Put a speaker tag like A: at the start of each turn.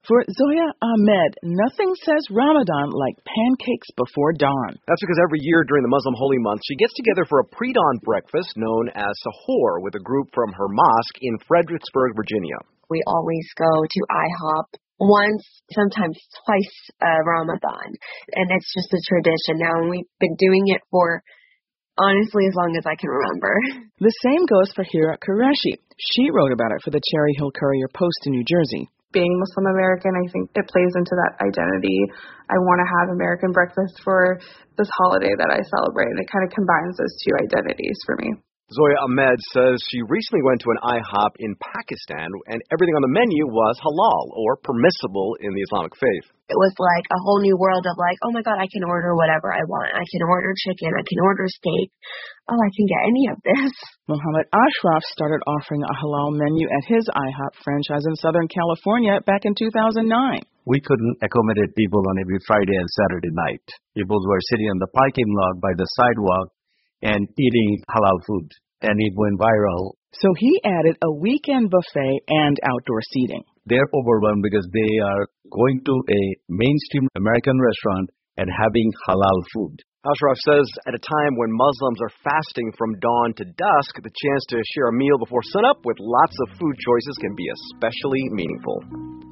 A: For Zoya Ahmed, nothing says Ramadan like pancakes before dawn.
B: That's because every year during the Muslim holy month, she gets together for a pre-dawn breakfast known as sahur with a group from her mosque in Fredericksburg, Virginia.
C: We always go to IHOP once, sometimes twice Ramadan, and it's just a tradition now, and we've been doing it for, honestly, as long as I can remember.
A: The same goes for Hira Qureshi. She wrote about it for the Cherry Hill Courier Post in New Jersey.
D: Being Muslim American, I think it plays into that identity. I want to have American breakfast for this holiday that I celebrate, and it kind of combines those two identities for me.
B: Zoya Ahmed says she recently went to an IHOP in Pakistan, and everything on the menu was halal, or permissible in the Islamic faith.
C: It was like a whole new world of like, oh my God, I can order whatever I want. I can order chicken. I can order steak. Oh, I can get any of this.
A: Muhammad Ashraf started offering a halal menu at his IHOP franchise in Southern California back in 2009.
E: We couldn't accommodate people on every Friday and Saturday night. People were sitting on the parking lot by the sidewalk and eating halal food, and it went viral.
A: So he added a weekend buffet and outdoor seating.
E: They're overwhelmed because they are going to a mainstream American restaurant and having halal food.
B: Ashraf says at a time when Muslims are fasting from dawn to dusk, the chance to share a meal before sunup with lots of food choices can be especially meaningful.